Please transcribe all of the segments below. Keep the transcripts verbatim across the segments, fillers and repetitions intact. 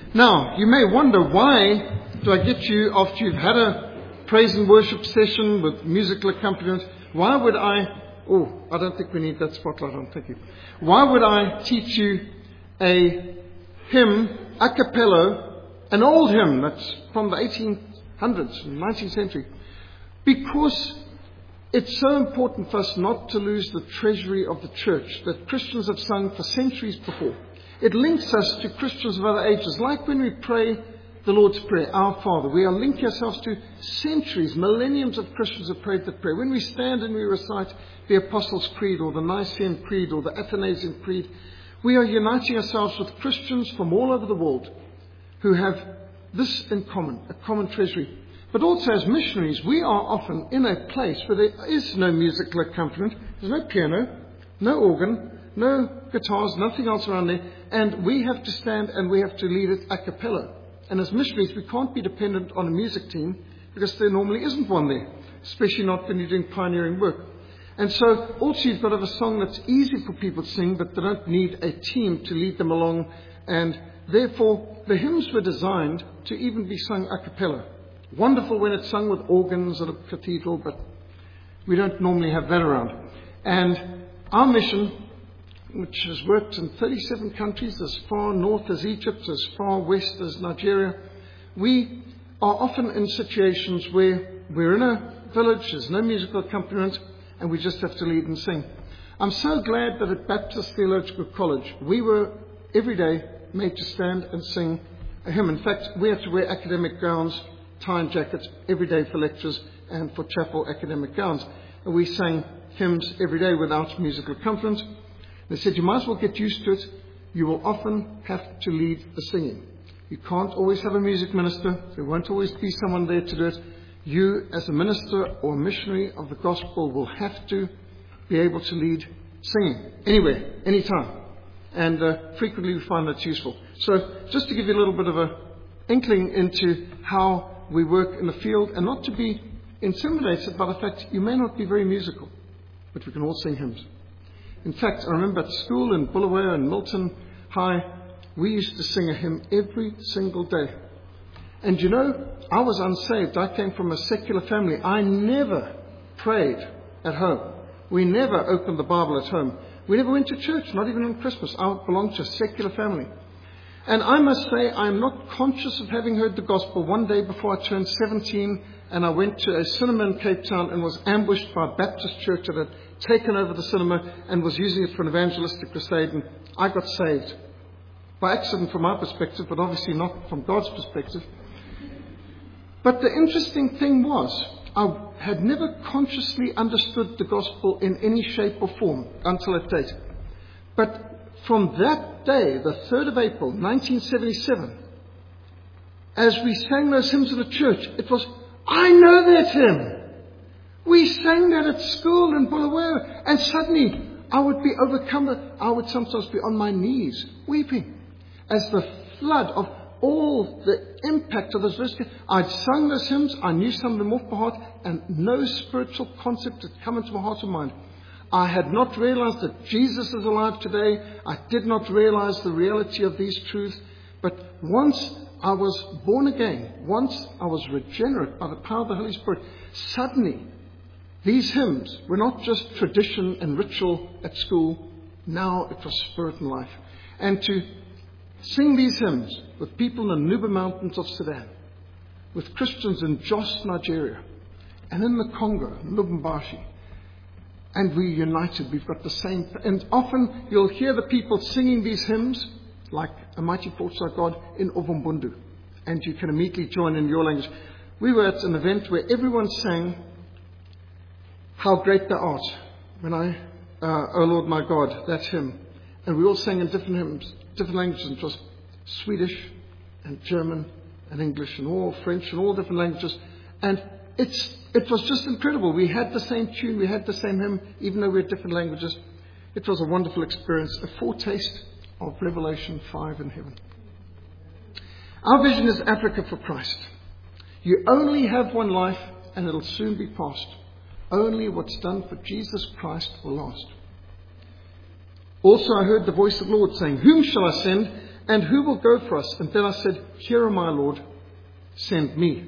Now, you may wonder, why do I get you, after you've had a praise and worship session with musical accompaniment, why would I, oh, I don't think we need that spotlight on, thank you. Why would I teach you a hymn, a cappella, an old hymn that's from the eighteen hundreds, nineteenth century? Because it's so important for us not to lose the treasury of the church that Christians have sung for centuries before. It links us to Christians of other ages, like when we pray the Lord's Prayer, Our Father. We are linking ourselves to centuries, millenniums of Christians have prayed that prayer. When we stand and we recite the Apostles' Creed or the Nicene Creed or the Athanasian Creed, we are uniting ourselves with Christians from all over the world who have this in common, a common treasury. But also as missionaries, we are often in a place where there is no musical accompaniment, there's no piano, no organ, no guitars, nothing else around there, and we have to stand and we have to lead it a cappella. And as missionaries, we can't be dependent on a music team because there normally isn't one there, especially not when you're doing pioneering work. And so also you've got to have a song that's easy for people to sing, but they don't need a team to lead them along. And therefore, the hymns were designed to even be sung a cappella. Wonderful when it's sung with organs at a cathedral, but we don't normally have that around. And our mission, which has worked in thirty-seven countries, as far north as Egypt, as far west as Nigeria, we are often in situations where we're in a village, there's no musical accompaniment, and we just have to lead and sing. I'm so glad that at Baptist Theological College, we were every day made to stand and sing a hymn. In fact, we had to wear academic gowns, tie and jackets every day for lectures and for chapel academic gowns. And we sang hymns every day without musical accompaniment. They said, you might as well get used to it. You will often have to lead the singing. You can't always have a music minister. There won't always be someone there to do it. You, as a minister or a missionary of the gospel, will have to be able to lead singing anywhere, anytime. And uh, frequently we find that's useful. So just to give you a little bit of an inkling into how we work in the field, and not to be intimidated by the fact you may not be very musical, but we can all sing hymns. In fact, I remember at school in Bulawayo and Milton High, we used to sing a hymn every single day. And you know, I was unsaved. I came from a secular family. I never prayed at home. We never opened the Bible at home. We never went to church, not even on Christmas. I belonged to a secular family. And I must say, I'm not conscious of having heard the gospel one day before I turned seventeen, and I went to a cinema in Cape Town and was ambushed by a Baptist church that had taken over the cinema and was using it for an evangelistic crusade, and I got saved. By accident from my perspective, but obviously not from God's perspective. But the interesting thing was, I had never consciously understood the gospel in any shape or form until that date. But from that day, the third of April, nineteen seventy-seven, as we sang those hymns in the church, it was, I know that hymn. We sang that at school in Bulawayo, and suddenly I would be overcome. I would sometimes be on my knees, weeping, as the flood of all the impact of those verses. I'd sung those hymns, I knew some of them off by heart, and no spiritual concept had come into my heart and mind. I had not realized that Jesus is alive today. I did not realize the reality of these truths. But once I was born again, once I was regenerate by the power of the Holy Spirit, suddenly these hymns were not just tradition and ritual at school. Now it was spirit and life. And to sing these hymns with people in the Nuba Mountains of Sudan, with Christians in Jos, Nigeria, and in the Congo, Lubumbashi, and we united, we've got the same. And often you'll hear the people singing these hymns, like A Mighty Fortress Our God, in Ovumbundu. And you can immediately join in your language. We were at an event where everyone sang How Great Thou Art, when I, uh, O Lord my God, that hymn. And we all sang in different hymns, different languages. And it was Swedish and German and English and all French and all different languages. And it's It was just incredible. We had the same tune, we had the same hymn, even though we had different languages. It was a wonderful experience, a foretaste of Revelation five in heaven. Our vision is Africa for Christ. You only have one life, and it'll soon be past. Only what's done for Jesus Christ will last. Also, I heard the voice of the Lord saying, Whom shall I send? and who will go for us? And then I said, here am I, Lord, send me.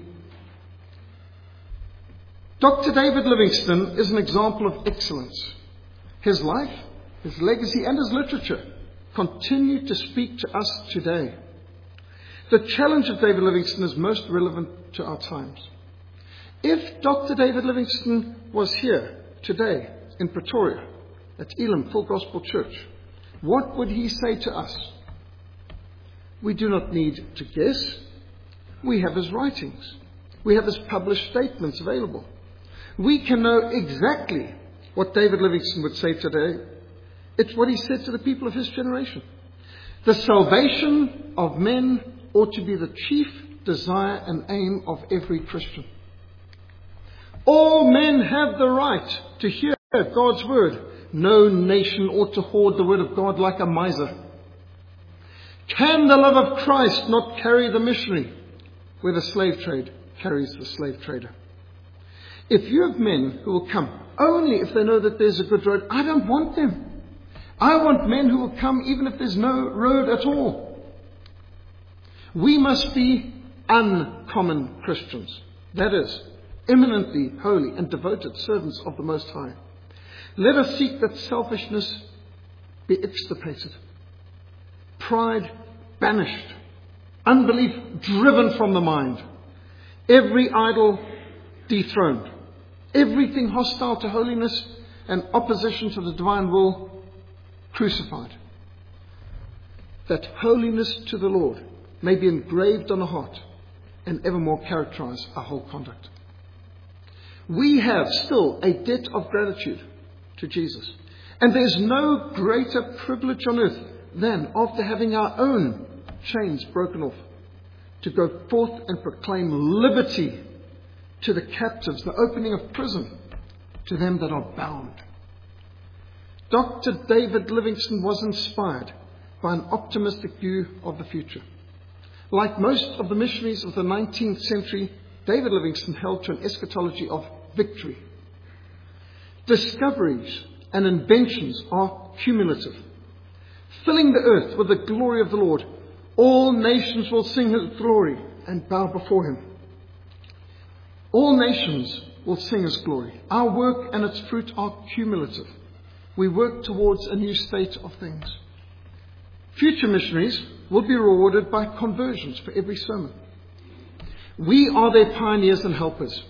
Doctor David Livingstone is an example of excellence. His life, his legacy, and his literature continue to speak to us today. The challenge of David Livingstone is most relevant to our times. If Doctor David Livingstone was here today in Pretoria at Elim Full Gospel Church, what would he say to us? We do not need to guess. We have his writings. We have his published statements available. We can know exactly what David Livingstone would say today. It's what he said to the people of his generation. The salvation of men ought to be the chief desire and aim of every Christian. All men have the right to hear God's word. No nation ought to hoard the word of God like a miser. Can the love of Christ not carry the missionary where the slave trade carries the slave trader? If you have men who will come only if they know that there's a good road, I don't want them. I want men who will come even if there's no road at all. We must be uncommon Christians. That is, eminently holy and devoted servants of the Most High. Let us seek that selfishness be extirpated, pride banished, unbelief driven from the mind, every idol dethroned, everything hostile to holiness and opposition to the divine will crucified. That holiness to the Lord may be engraved on the heart and evermore characterize our whole conduct. We have still a debt of gratitude to Jesus. And there's no greater privilege on earth than, after having our own chains broken off, to go forth and proclaim liberty to the captives, the opening of prison to them that are bound. Doctor David Livingstone was inspired by an optimistic view of the future. Like most of the missionaries of the nineteenth century, David Livingstone held to an eschatology of victory. Discoveries and inventions are cumulative, filling the earth with the glory of the Lord. All nations will sing his glory and bow before him. All nations will sing his glory. Our work and its fruit are cumulative. We work towards a new state of things. Future missionaries will be rewarded by conversions for every sermon. We are their pioneers and helpers.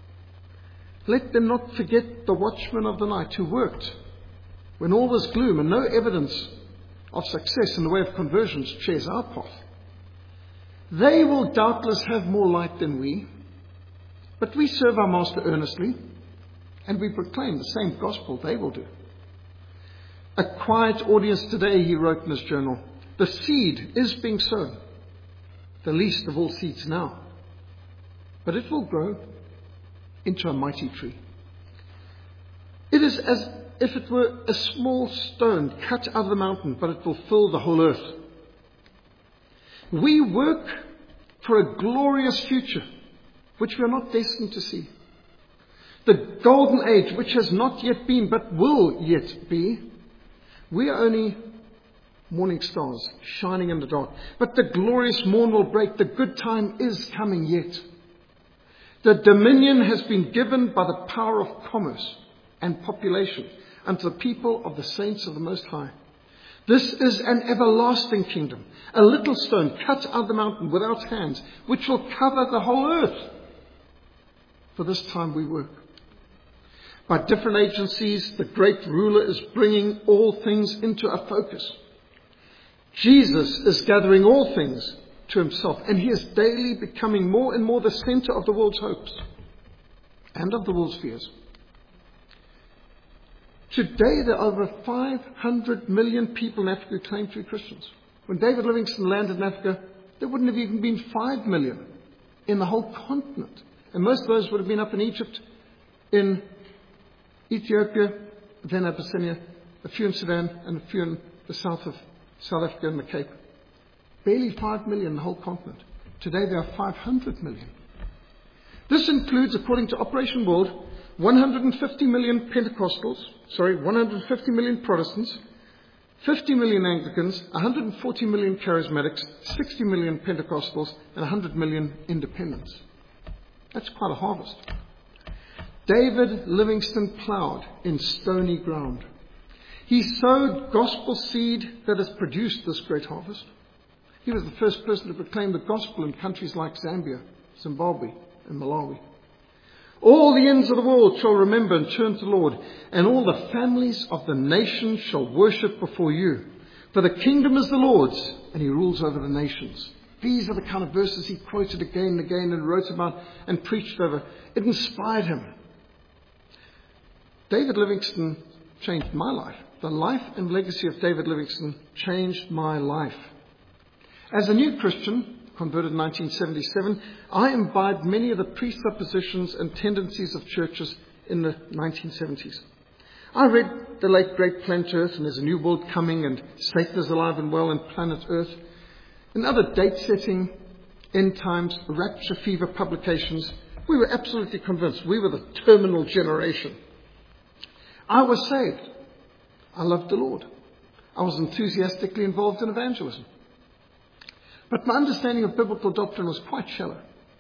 Let them not forget the watchmen of the night who worked when all was gloom and no evidence of success in the way of conversions shares our path. They will doubtless have more light than we, but we serve our Master earnestly, and we proclaim the same gospel they will do. A quiet audience today, he wrote in his journal. The seed is being sown, the least of all seeds now, but it will grow into a mighty tree. It is as if it were a small stone cut out of the mountain, but it will fill the whole earth. We work for a glorious future, which we are not destined to see. The golden age, which has not yet been, but will yet be. We are only morning stars shining in the dark. But the glorious morn will break. The good time is coming yet. The dominion has been given by the power of commerce and population unto the people of the saints of the Most High. This is an everlasting kingdom, a little stone cut out of the mountain without hands, which will cover the whole earth. For this time we work. By different agencies, the great ruler is bringing all things into a focus. Jesus is gathering all things to himself, and he is daily becoming more and more the center of the world's hopes and of the world's fears. Today there are over five hundred million people in Africa who claim to be Christians. When David Livingstone landed in Africa, there wouldn't have even been five million in the whole continent. And most of those would have been up in Egypt, in Ethiopia, then Abyssinia, a few in Sudan, and a few in the south of South Africa and the Cape. Barely five million in the whole continent. Today there are five hundred million. This includes, according to Operation World, one hundred fifty million Pentecostals, sorry, one hundred fifty million Protestants, fifty million Anglicans, one hundred forty million Charismatics, sixty million Pentecostals, and one hundred million Independents. That's quite a harvest. David Livingstone ploughed in stony ground. He sowed gospel seed that has produced this great harvest. He was the first person to proclaim the gospel in countries like Zambia, Zimbabwe, and Malawi. All the ends of the world shall remember and turn to the Lord, and all the families of the nations shall worship before you. For the kingdom is the Lord's, and he rules over the nations. These are the kind of verses he quoted again and again and wrote about and preached over. It inspired him. David Livingstone changed my life. The life and legacy of David Livingstone changed my life. As a new Christian, converted in nineteen seventy-seven, I imbibed many of the presuppositions and tendencies of churches in the nineteen seventies. I read the late great Planet Earth and There's a New World Coming and Satan is Alive and Well and Planet Earth and other date-setting, end times, rapture fever publications. We were absolutely convinced we were the terminal generation. I was saved. I loved the Lord. I was enthusiastically involved in evangelism. But my understanding of biblical doctrine was quite shallow.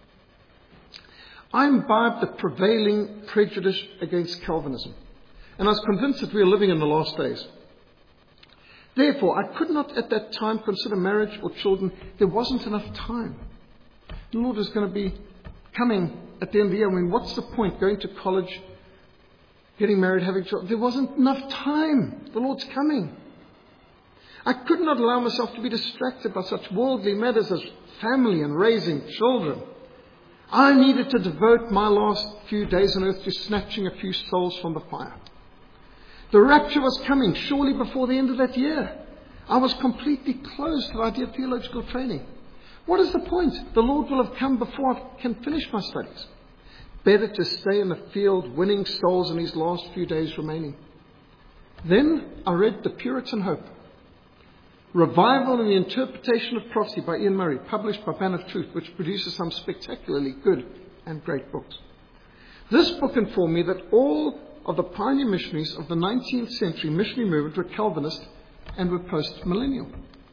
I imbibed the prevailing prejudice against Calvinism, and I was convinced that we were living in the last days. Therefore, I could not at that time consider marriage or children. There wasn't enough time. The Lord is going to be coming at the end of the year. I mean, what's the point going to college, getting married, having children? There wasn't enough time. The Lord's coming. I could not allow myself to be distracted by such worldly matters as family and raising children. I needed to devote my last few days on earth to snatching a few souls from the fire. The rapture was coming surely before the end of that year. I was completely closed to the idea of theological training. What is the point? The Lord will have come before I can finish my studies. Better to stay in the field winning souls in these last few days remaining. Then I read The Puritan Hope, Revival and the Interpretation of Prophecy by Ian Murray, published by Banner of Truth, which produces some spectacularly good and great books. This book informed me that all of the pioneer missionaries of the nineteenth century missionary movement were Calvinist and were post-millennial.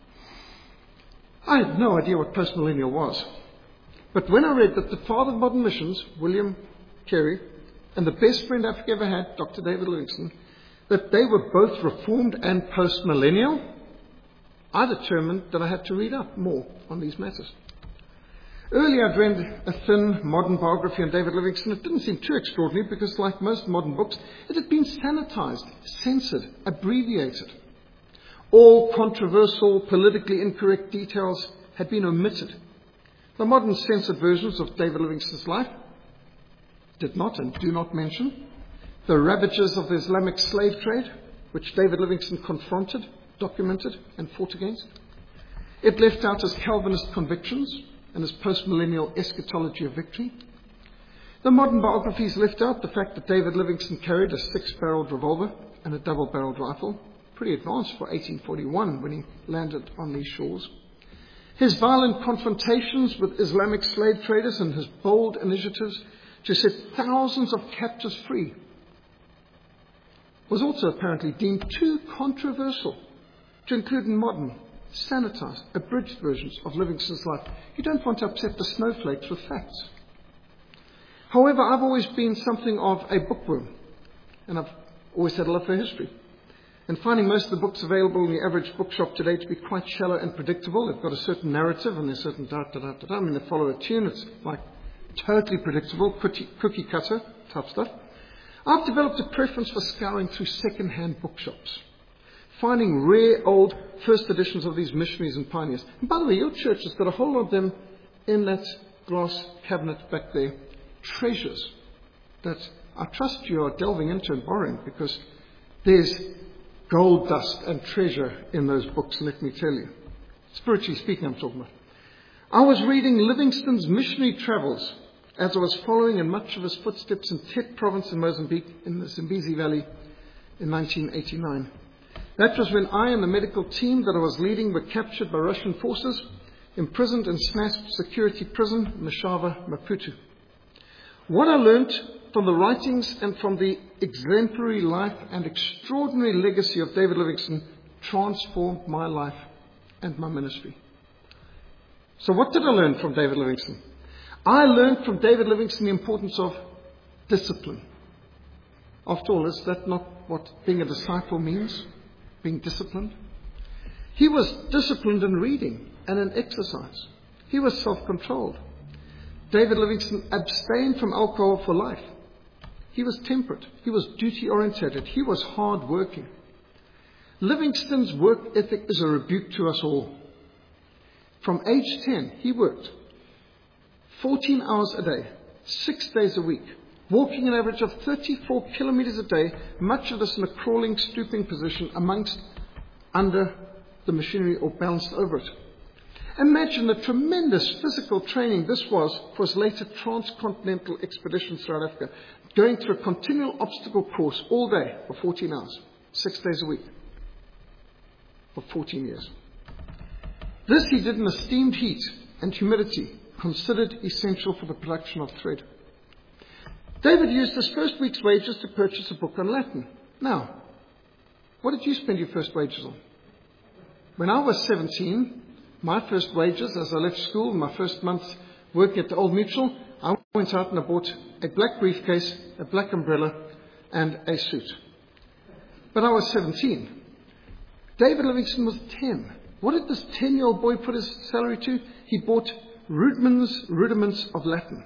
I had no idea what post-millennial was. But when I read that the father of modern missions, William Carey, and the best friend Africa ever had, Doctor David Livingstone, that they were both reformed and post-millennial, I determined that I had to read up more on these matters. Earlier I'd read a thin modern biography on David Livingstone. It didn't seem too extraordinary because, like most modern books, it had been sanitized, censored, abbreviated. All controversial, politically incorrect details had been omitted. The modern censored versions of David Livingstone's life did not and do not mention the ravages of the Islamic slave trade, which David Livingstone confronted, documented, and fought against. It left out his Calvinist convictions and his post-millennial eschatology of victory. The modern biographies left out the fact that David Livingstone carried a six-barreled revolver and a double-barreled rifle, pretty advanced for eighteen forty-one when he landed on these shores. His violent confrontations with Islamic slave traders and his bold initiatives to set thousands of captives free was also apparently deemed too controversial to include in modern, sanitized, abridged versions of Livingstone's life. You don't want to upset the snowflakes with facts. However, I've always been something of a bookworm, and I've always had a love for history. And finding most of the books available in the average bookshop today to be quite shallow and predictable. They've got a certain narrative and there's a certain da da da da da. I mean, they follow a tune. It's like totally predictable, cookie, cookie cutter type stuff. I've developed a preference for scouring through second-hand bookshops, finding rare old first editions of these missionaries and pioneers. And by the way, your church has got a whole lot of them in that glass cabinet back there. Treasures that I trust you are delving into and borrowing, because there's gold dust and treasure in those books, let me tell you. Spiritually speaking, I'm talking about. I was reading Livingstone's missionary travels as I was following in much of his footsteps in Tet province in Mozambique, in the Zambezi Valley, in nineteen eighty-nine. That was when I and the medical team that I was leading were captured by Russian forces, imprisoned in Smashed security prison, Mashava, Maputo. What I learnt from the writings and from the exemplary life and extraordinary legacy of David Livingstone transformed my life and my ministry. So what did I learn from David Livingstone? I learned from David Livingstone the importance of discipline. After all, is that not what being a disciple means? Being disciplined? He was disciplined in reading and in exercise. He was self-controlled. David Livingstone abstained from alcohol for life. He was temperate. He was duty-orientated. He was hard-working. Livingstone's work ethic is a rebuke to us all. From age ten, he worked fourteen hours a day, six days a week, walking an average of thirty-four kilometers a day, much of this in a crawling, stooping position amongst, under the machinery or balanced over it. Imagine the tremendous physical training this was for his later transcontinental expeditions throughout Africa, going through a continual obstacle course all day for fourteen hours, six days a week, for fourteen years. This he did in a steamed heat and humidity, considered essential for the production of thread. David used his first week's wages to purchase a book on Latin. Now, what did you spend your first wages on? When I was seventeen, my first wages, as I left school, my first month working at the Old Mutual, I went out and I bought a black briefcase, a black umbrella, and a suit. But I was seventeen. David Livingstone was ten. What did this ten-year-old boy put his salary to? He bought Rudman's Rudiments of Latin.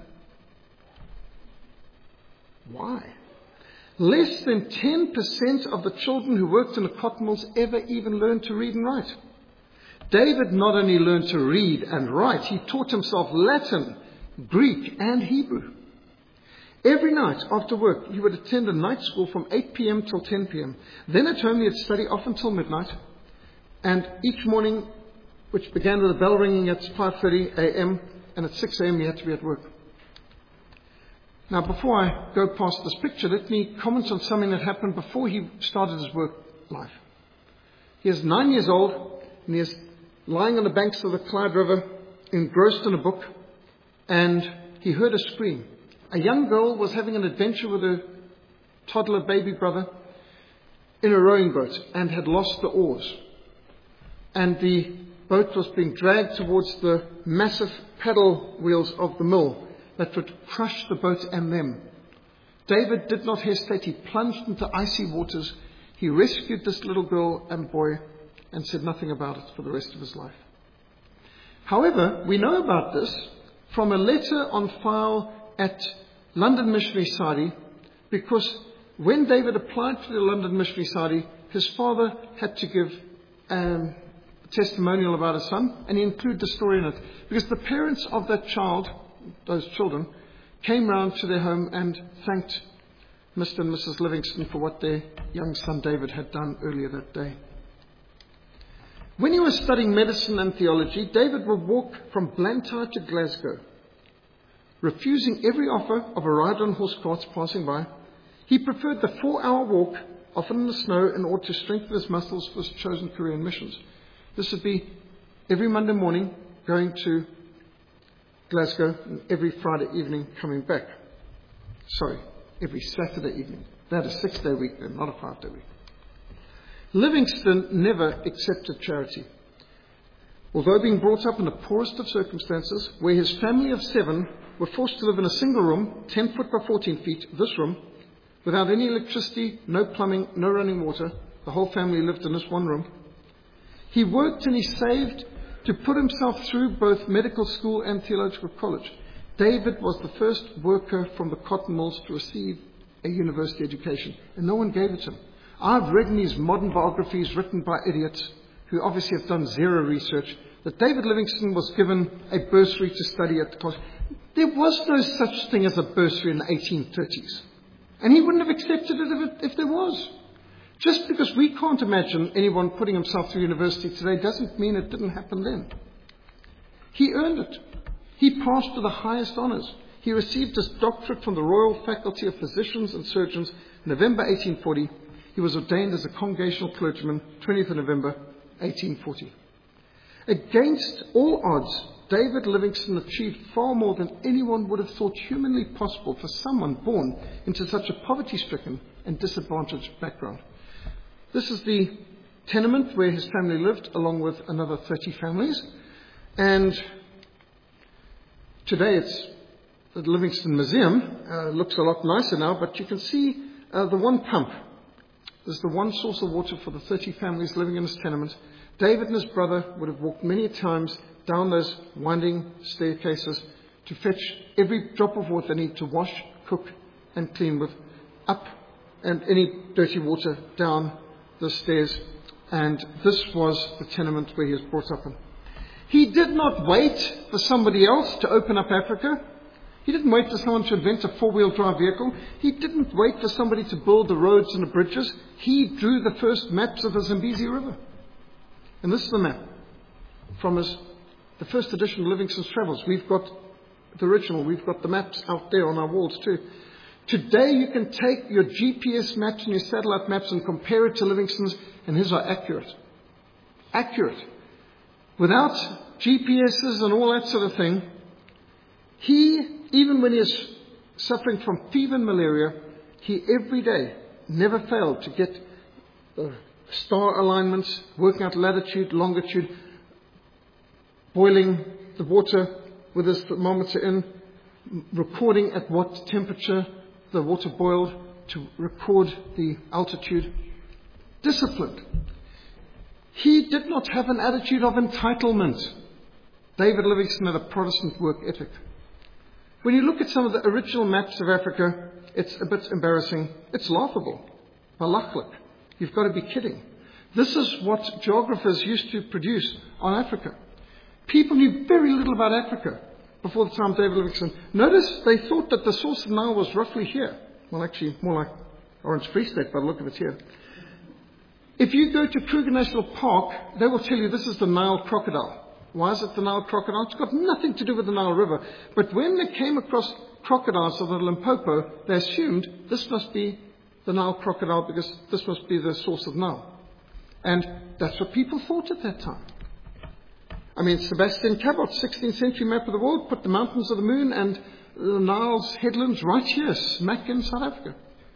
Why? Less than ten percent of the children who worked in the cotton mills ever even learned to read and write. David not only learned to read and write, he taught himself Latin, Greek, and Hebrew. Every night after work, he would attend a night school from eight p.m. till ten p.m. Then at home, he'd study off until midnight. And each morning, which began with a bell ringing at five thirty a.m., and at six a.m. he had to be at work. Now, before I go past this picture, let me comment on something that happened before he started his work life. He is nine years old, and he is lying on the banks of the Clyde River, engrossed in a book, and he heard a scream. A young girl was having an adventure with her toddler baby brother in a rowing boat and had lost the oars. And the boat was being dragged towards the massive paddle wheels of the mill that would crush the boat and them. David did not hesitate. He plunged into icy waters. He rescued this little girl and boy and said nothing about it for the rest of his life. However, we know about this from a letter on file at London Missionary Society, because when David applied for the London Missionary Society, his father had to give um, a testimonial about his son, and he included the story in it, because the parents of that child, those children, came round to their home and thanked Mister and Missus Livingstone for what their young son David had done earlier that day. When he was studying medicine and theology, David would walk from Blantyre to Glasgow, refusing every offer of a ride on horse carts passing by. He preferred the four-hour walk, often in the snow, in order to strengthen his muscles for his chosen career in missions. This would be every Monday morning going to Glasgow, and every Friday evening coming back. Sorry, every Saturday evening. They had a six-day week then, not a five-day week. Livingstone never accepted charity. Although being brought up in the poorest of circumstances, where his family of seven were forced to live in a single room, ten foot by fourteen feet, this room, without any electricity, no plumbing, no running water, the whole family lived in this one room. He worked and he saved to put himself through both medical school and theological college. David was the first worker from the cotton mills to receive a university education, and no one gave it to him. I've read in these modern biographies written by idiots who obviously have done zero research that David Livingstone was given a bursary to study at the college. There was no such thing as a bursary in the eighteen thirties. And he wouldn't have accepted it if, it if there was. Just because we can't imagine anyone putting himself through university today doesn't mean it didn't happen then. He earned it. He passed to the highest honours. He received his doctorate from the Royal Faculty of Physicians and Surgeons in November eighteen forty. He was ordained as a congregational clergyman twentieth of November eighteen forty. Against all odds, David Livingstone achieved far more than anyone would have thought humanly possible for someone born into such a poverty-stricken and disadvantaged background. This is the tenement where his family lived, along with another thirty families. And today it's the Livingston Museum. Uh, looks a lot nicer now, but you can see uh, the one pump. There's the one source of water for the thirty families living in this tenement. David and his brother would have walked many times down those winding staircases to fetch every drop of water they need to wash, cook, and clean with, up, and any dirty water down the stairs. And this was the tenement where he was brought up in. He did not wait for somebody else to open up Africa. He didn't wait for someone to invent a four-wheel drive vehicle. He didn't wait for somebody to build the roads and the bridges. He drew the first maps of the Zambezi River. And this is the map from his, the first edition of Livingstone's Travels. We've got the original. We've got the maps out there on our walls too. Today you can take your G P S maps and your satellite maps and compare it to Livingstone's, and his are accurate. Accurate. Without G P S's and all that sort of thing, he, even when he is suffering from fever and malaria, he every day never failed to get uh, star alignments, working out latitude, longitude, boiling the water with his thermometer in, recording at what temperature the water boiled to record the altitude. Disciplined. He did not have an attitude of entitlement. David Livingstone had a Protestant work ethic. When you look at some of the original maps of Africa, it's a bit embarrassing. It's laughable. Balachlik. You've got to be kidding. This is what geographers used to produce on Africa. People knew very little about Africa before the time of David Livingstone. Notice they thought that the source of the Nile was roughly here. Well, actually, more like Orange Free State by the look of it here. If you go to Kruger National Park, they will tell you this is the Nile crocodile. Why is it the Nile crocodile? It's got nothing to do with the Nile River. But when they came across crocodiles of the Limpopo, they assumed this must be the Nile crocodile because this must be the source of Nile. And that's what people thought at that time. I mean, Sebastian Cabot, sixteenth century map of the world, put the mountains of the moon and the Nile's headlands right here, smack in South Africa.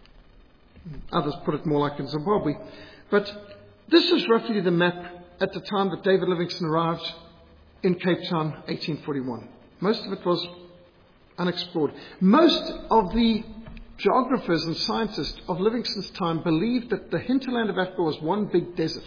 Others put it more like in Zimbabwe. But this is roughly the map at the time that David Livingstone arrived in Cape Town, eighteen forty-one. Most of it was unexplored. Most of the geographers and scientists of Livingstone's time believed that the hinterland of Africa was one big desert.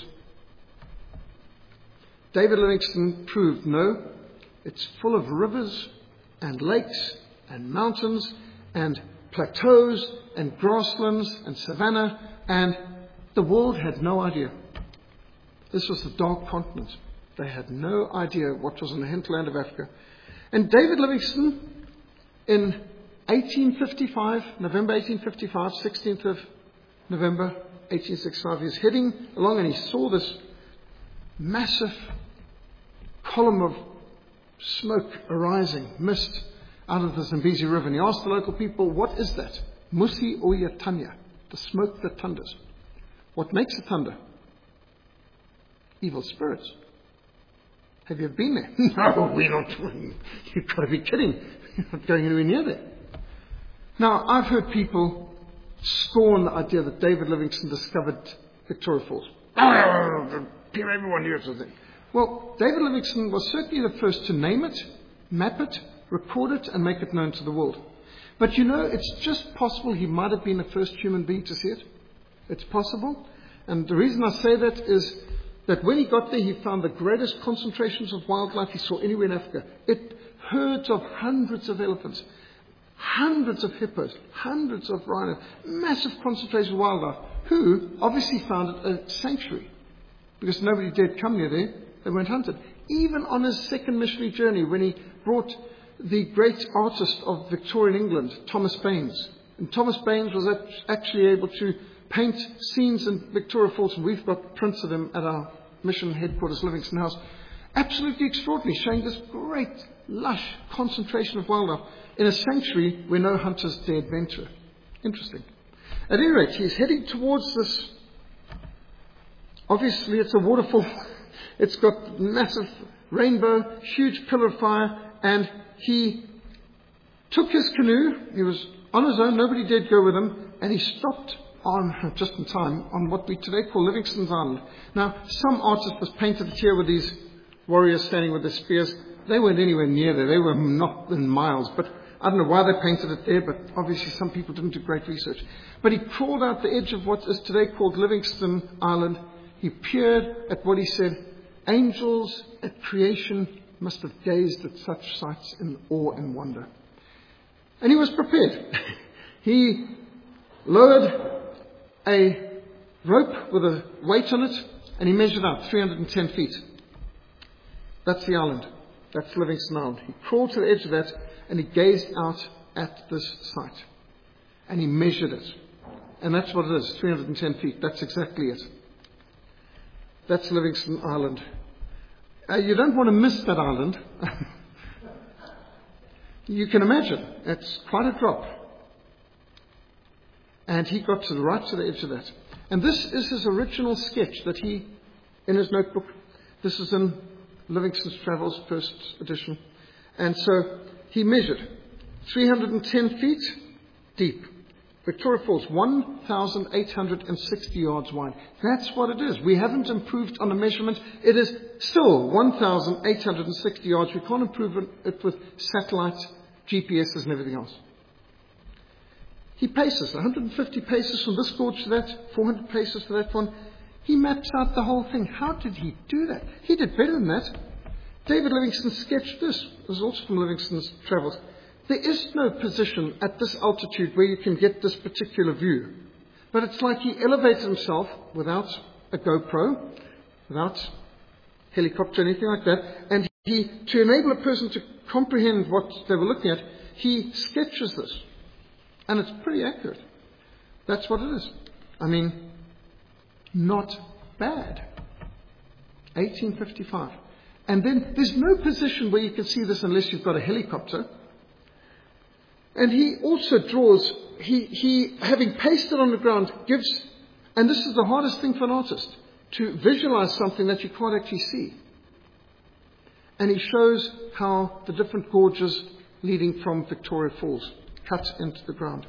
David Livingstone proved no, it's full of rivers and lakes and mountains and plateaus and grasslands and savanna, and the world had no idea. This was the dark continent. They had no idea what was in the hinterland of Africa. And David Livingstone, in eighteen fifty-five, November eighteen fifty-five, sixteenth of November eighteen sixty-five, he was heading along and he saw this massive column of smoke arising, mist out of the Zambezi River. And he asked the local people, what is that? Musi Oyatanya, the smoke that thunders. What makes it thunder? Evil spirits. Have you ever been there? No, we're not. You've got to be kidding. You're not going anywhere near there. Now, I've heard people scorn the idea that David Livingstone discovered Victoria Falls. Everyone knew it. Well, David Livingstone was certainly the first to name it, map it, record it, and make it known to the world. But you know, it's just possible he might have been the first human being to see it. It's possible. And the reason I say that is that when he got there, he found the greatest concentrations of wildlife he saw anywhere in Africa. It herds of hundreds of elephants, hundreds of hippos, hundreds of rhinos, massive concentration of wildlife, who obviously found it a sanctuary because nobody dared come near there. They weren't hunted. Even on his second missionary journey, when he brought the great artist of Victorian England, Thomas Baines. And Thomas Baines was actually able to paint scenes in Victoria Falls, and we've got prints of them at our mission headquarters, Livingstone House. Absolutely extraordinary, showing this great, lush concentration of wildlife in a sanctuary where no hunters dared venture. Interesting. At any rate, he's heading towards this. Obviously, it's a waterfall. It's got massive rainbow, huge pillar of fire, and he took his canoe. He was on his own, nobody dared go with him, and he stopped on, just in time, on what we today call Livingstone's Island. Now, some artist has painted it here with these warriors standing with their spears. They weren't anywhere near there. They were not in miles. But I don't know why they painted it there, but obviously some people didn't do great research. But he crawled out the edge of what is today called Livingstone Island. He peered at what he said, angels at creation must have gazed at such sights in awe and wonder. And he was prepared. He lowered a rope with a weight on it, and he measured out three hundred ten feet. That's the island. That's Livingstone Island. He crawled to the edge of that, and he gazed out at this site. And he measured it. And that's what it is, three hundred ten feet. That's exactly it. That's Livingstone Island. Uh, you don't want to miss that island. You can imagine. It's quite a drop. And he got to the right to the edge of that. And this is his original sketch that he, in his notebook, this is in Livingstone's Travels, first edition. And so he measured three hundred ten feet deep. Victoria Falls, one thousand eight hundred sixty yards wide. That's what it is. We haven't improved on the measurement. It is still one thousand eight hundred sixty yards. We can't improve it with satellites, G P S's and everything else. He paces, one hundred fifty paces from this gorge to that, four hundred paces to that one. He maps out the whole thing. How did he do that? He did better than that. David Livingstone sketched this. This is also from Livingstone's Travels. There is no position at this altitude where you can get this particular view. But it's like he elevated himself without a GoPro, without helicopter, anything like that. And he, to enable a person to comprehend what they were looking at, he sketches this. And it's pretty accurate. That's what it is. I mean, not bad. eighteen fifty-five. And then there's no position where you can see this unless you've got a helicopter. And he also draws, he, he, having pasted on the ground, gives, and this is the hardest thing for an artist, to visualize something that you can't actually see. And he shows how the different gorges leading from Victoria Falls cut into the ground.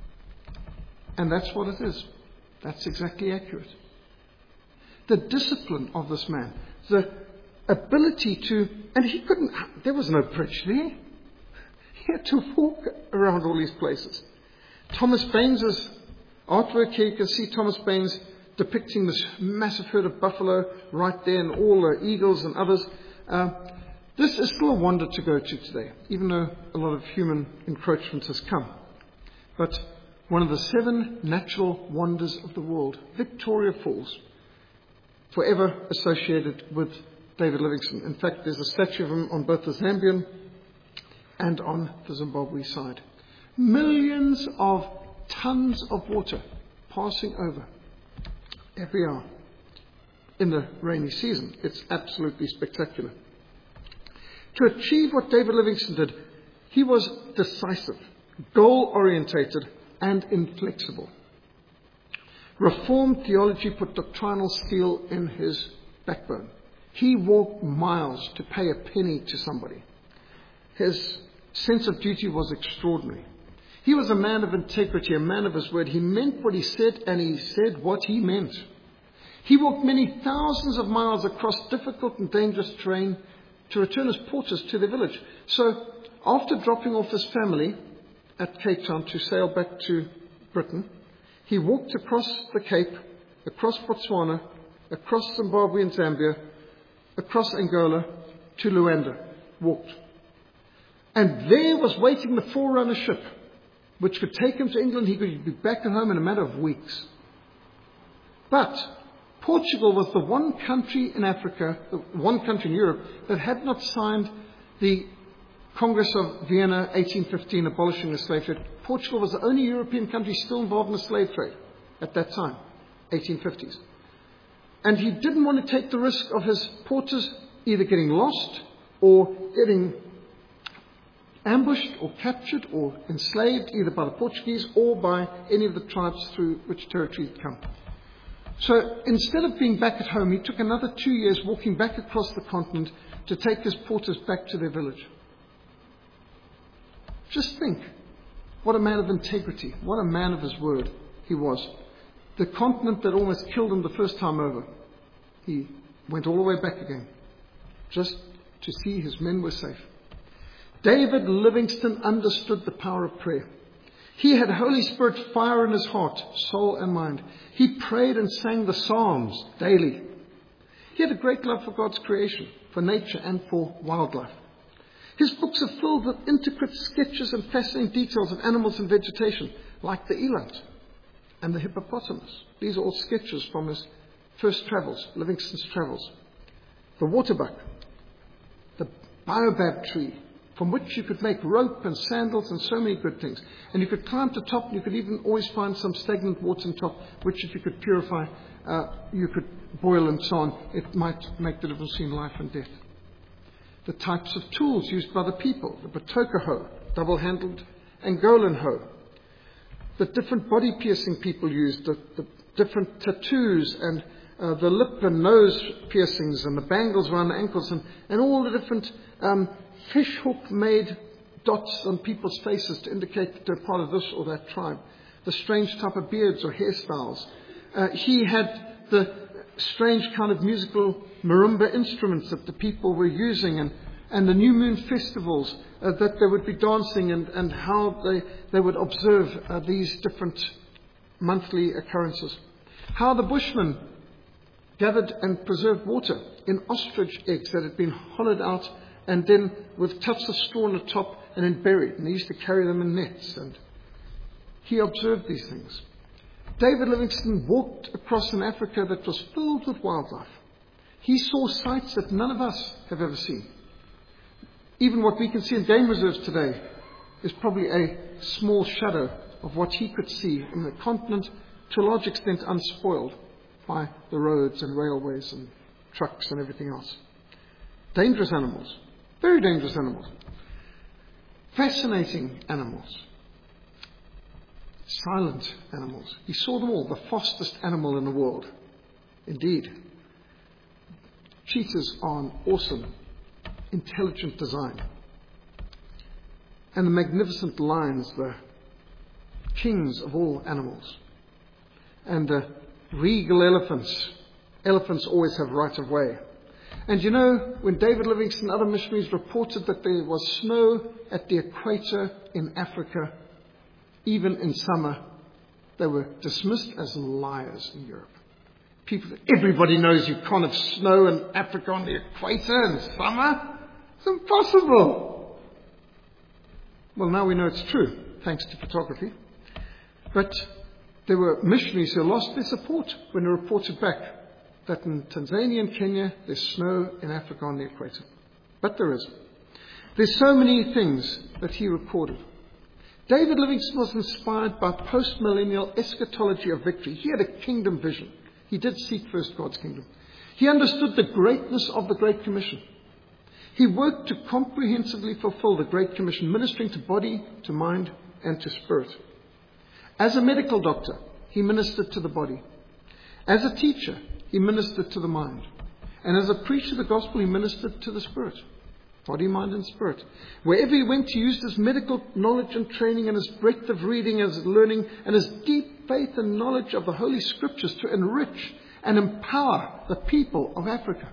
And that's what it is. That's exactly accurate. The discipline of this man, the ability to, and he couldn't, there was no bridge there. He had to walk around all these places. Thomas Baines's artwork here, you can see Thomas Baines depicting this massive herd of buffalo right there, and all the eagles and others. Uh, this is still a wonder to go to today, even though a lot of human encroachment has come. But one of the seven natural wonders of the world, Victoria Falls, forever associated with David Livingstone. In fact, there's a statue of him on both the Zambian and on the Zimbabwe side. Millions of tons of water passing over every hour in the rainy season. It's absolutely spectacular. To achieve what David Livingstone did, he was decisive, goal-orientated, and inflexible. Reformed theology put doctrinal steel in his backbone. He walked miles to pay a penny to somebody. His sense of duty was extraordinary. He was a man of integrity, a man of his word. He meant what he said, and he said what he meant. He walked many thousands of miles across difficult and dangerous terrain to return his porters to their village. So, after dropping off his family at Cape Town to sail back to Britain, he walked across the Cape, across Botswana, across Zimbabwe and Zambia, across Angola to Luanda. Walked. And there was waiting the forerunner ship, which could take him to England. He could be back at home in a matter of weeks. But Portugal was the one country in Africa, the one country in Europe, that had not signed the Congress of Vienna eighteen fifteen abolishing the slave trade. Portugal was the only European country still involved in the slave trade at that time, eighteen fifties. And he didn't want to take the risk of his porters either getting lost or getting ambushed or captured or enslaved either by the Portuguese or by any of the tribes through which territory he'd come. So instead of being back at home, he took another two years walking back across the continent to take his porters back to their village. Just think, what a man of integrity, what a man of his word he was. The continent that almost killed him the first time over, he went all the way back again, just to see his men were safe. David Livingstone understood the power of prayer. He had Holy Spirit fire in his heart, soul and mind. He prayed and sang the Psalms daily. He had a great love for God's creation, for nature and for wildlife. His books are filled with intricate sketches and fascinating details of animals and vegetation, like the eland and the hippopotamus. These are all sketches from his first travels, Livingstone's travels. The waterbuck, the baobab tree, from which you could make rope and sandals and so many good things. And you could climb to the top, and you could even always find some stagnant water on top, which if you could purify, uh, you could boil and so on. It might make the difference between life and death. The types of tools used by the people, the batoka hoe, double-handled Angolan hoe. The different body piercing people used, the, the different tattoos and uh, the lip and nose piercings and the bangles around the ankles and, and all the different um, fish hook made dots on people's faces to indicate that they're part of this or that tribe. The strange type of beards or hairstyles. Uh, he had the strange kind of musical marimba instruments that the people were using and, and the new moon festivals uh, that they would be dancing and, and how they, they would observe uh, these different monthly occurrences. How the Bushmen gathered and preserved water in ostrich eggs that had been hollowed out and then with tufts of straw on the top and then buried. And they used to carry them in nets. And he observed these things. David Livingstone walked across an Africa that was filled with wildlife. He saw sights that none of us have ever seen. Even what we can see in game reserves today is probably a small shadow of what he could see in the continent, to a large extent unspoiled by the roads and railways and trucks and everything else. Dangerous animals, very dangerous animals. Fascinating animals. Silent animals. He saw them all, the fastest animal in the world. Indeed. Cheetahs are an awesome, intelligent design. And the magnificent lions, the kings of all animals. And the regal elephants. Elephants always have right of way. And you know, when David Livingstone and other missionaries reported that there was snow at the equator in Africa, even in summer, they were dismissed as liars in Europe. People, everybody knows you can't have snow in Africa on the equator in summer. It's impossible. Well, now we know it's true, thanks to photography. But there were missionaries who lost their support when they reported back that in Tanzania and Kenya there's snow in Africa on the equator. But there is. There's so many things that he recorded. David Livingstone was inspired by post-millennial eschatology of victory. He had a kingdom vision. He did seek first God's kingdom. He understood the greatness of the Great Commission. He worked to comprehensively fulfill the Great Commission, ministering to body, to mind, and to spirit. As a medical doctor, he ministered to the body. As a teacher, he ministered to the mind. And as a preacher of the gospel, he ministered to the spirit. Body, mind, and spirit. Wherever he went, he used his medical knowledge and training and his breadth of reading, his learning, and his deep faith and knowledge of the Holy Scriptures to enrich and empower the people of Africa.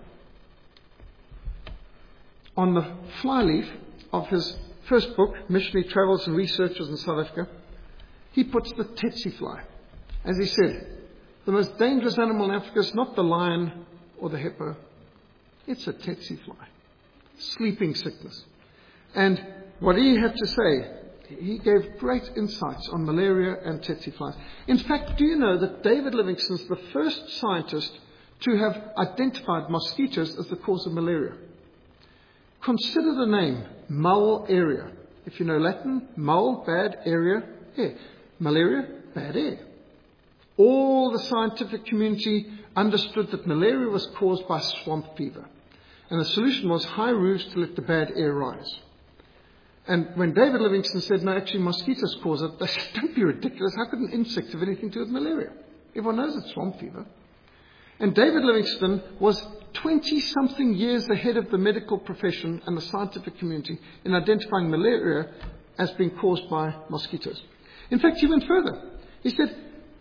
On the flyleaf of his first book, Missionary Travels and Researches in South Africa, he puts the tsetse fly. As he said, the most dangerous animal in Africa is not the lion or the hippo. It's a tsetse fly. Sleeping sickness. And what he had to say, he gave great insights on malaria and tsetse flies. In fact, do you know that David Livingstone is the first scientist to have identified mosquitoes as the cause of malaria? Consider the name, malaria. If you know Latin, mal, bad, area, air. Malaria, bad air. All the scientific community understood that malaria was caused by swamp fever. And the solution was high roofs to let the bad air rise. And when David Livingstone said, no, actually mosquitoes cause it, they said, don't be ridiculous. How could an insect have anything to do with malaria? Everyone knows it's swamp fever. And David Livingstone was twenty-something years ahead of the medical profession and the scientific community in identifying malaria as being caused by mosquitoes. In fact, he went further. He said,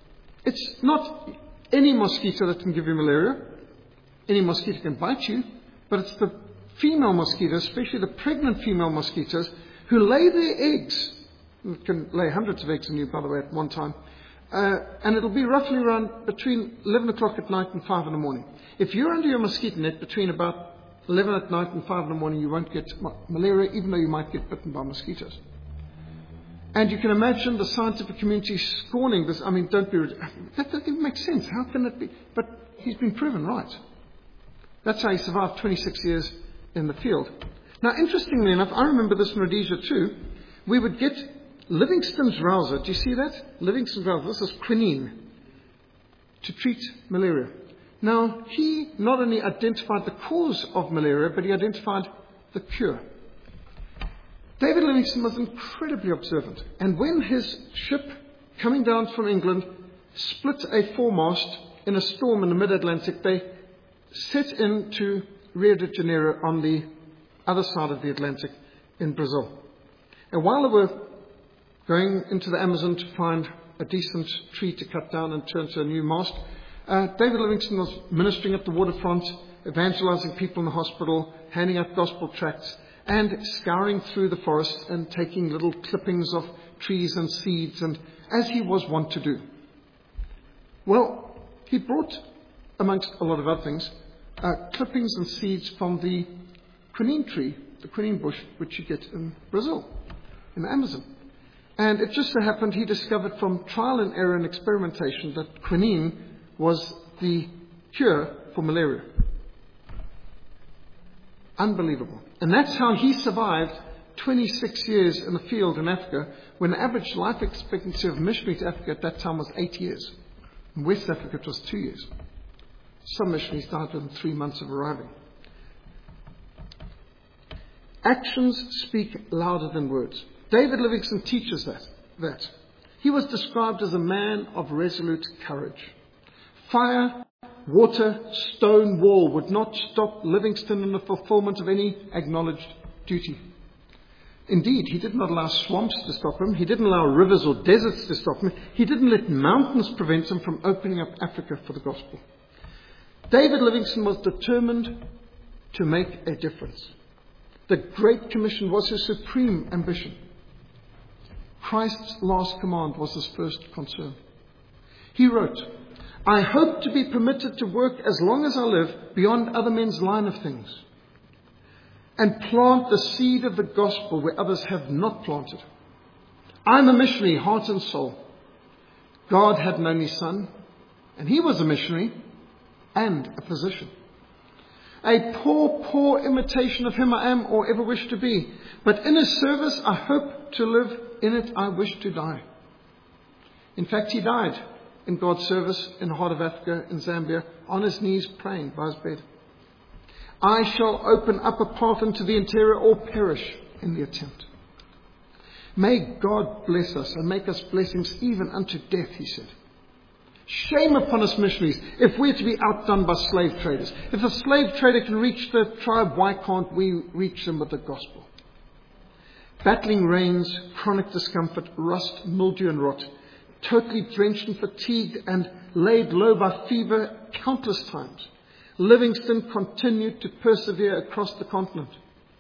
It's not any mosquito that can give you malaria. Any mosquito can bite you, but it's the female mosquitoes, especially the pregnant female mosquitoes, who lay their eggs. It can lay hundreds of eggs in you, by the way, at one time. Uh, and it'll be roughly around between eleven o'clock at night and five in the morning. If you're under your mosquito net between about eleven at night and five in the morning, you won't get ma- malaria, even though you might get bitten by mosquitoes. And you can imagine the scientific community scorning this. I mean, don't be... That doesn't even make sense. How can it be? But he's been proven right. That's how he survived twenty-six years in the field. Now, interestingly enough, I remember this in Rhodesia too. We would get Livingston's Rouser. Do you see that? Livingston's Rouser. This is quinine to treat malaria. Now, he not only identified the cause of malaria, but he identified the cure. David Livingstone was incredibly observant. And when his ship, coming down from England, split a foremast in a storm in the mid-Atlantic, they set into Rio de Janeiro on the other side of the Atlantic in Brazil. And while they were going into the Amazon to find a decent tree to cut down and turn to a new mast, uh, David Livingstone was ministering at the waterfront, evangelizing people in the hospital, handing out gospel tracts, and scouring through the forest and taking little clippings of trees and seeds, and as he was wont to do. Well, he brought, amongst a lot of other things, uh, clippings and seeds from the quinine tree, the quinine bush, which you get in Brazil, in the Amazon. And it just so happened he discovered from trial and error and experimentation that quinine was the cure for malaria. Unbelievable. And that's how he survived twenty-six years in the field in Africa, when the average life expectancy of a missionary to Africa at that time was eight years. In West Africa it was two years. Some missionaries died within three months of arriving. Actions speak louder than words. David Livingstone teaches that, that. He was described as a man of resolute courage. Fire, water, stone wall would not stop Livingstone in the fulfillment of any acknowledged duty. Indeed, he did not allow swamps to stop him. He didn't allow rivers or deserts to stop him. He didn't let mountains prevent him from opening up Africa for the gospel. David Livingstone was determined to make a difference. The Great Commission was his supreme ambition. Christ's last command was his first concern. He wrote, "I hope to be permitted to work as long as I live beyond other men's line of things, and plant the seed of the gospel where others have not planted. I'm a missionary, heart and soul. God had an only son, and he was a missionary and a physician. A poor, poor imitation of him I am or ever wish to be. But in his service I hope to live, in it I wish to die." In fact, he died in God's service in the heart of Africa, in Zambia, on his knees praying by his bed. "I shall open up a path into the interior or perish in the attempt." May God bless us and make us blessings even unto death, he said. Shame upon us missionaries if we're to be outdone by slave traders. If a slave trader can reach the tribe, why can't we reach them with the gospel? Battling rains, chronic discomfort, rust, mildew and rot, totally drenched and fatigued and laid low by fever countless times, Livingstone continued to persevere across the continent.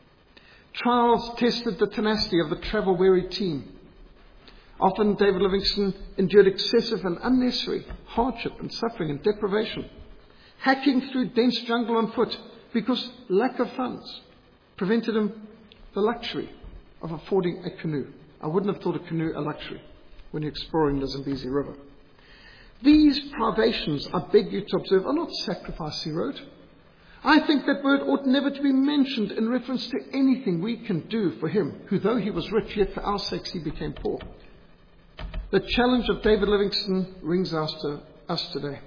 Trials tested the tenacity of the travel-weary team. Often David Livingstone endured excessive and unnecessary hardship and suffering and deprivation, hacking through dense jungle on foot because lack of funds prevented him the luxury of affording a canoe. I wouldn't have thought a canoe a luxury when you're exploring the Zambezi River. These privations, I beg you to observe, are not sacrifice, he wrote. I think that word ought never to be mentioned in reference to anything we can do for him, who though he was rich, yet for our sakes he became poor. The challenge of David Livingstone rings out to us today.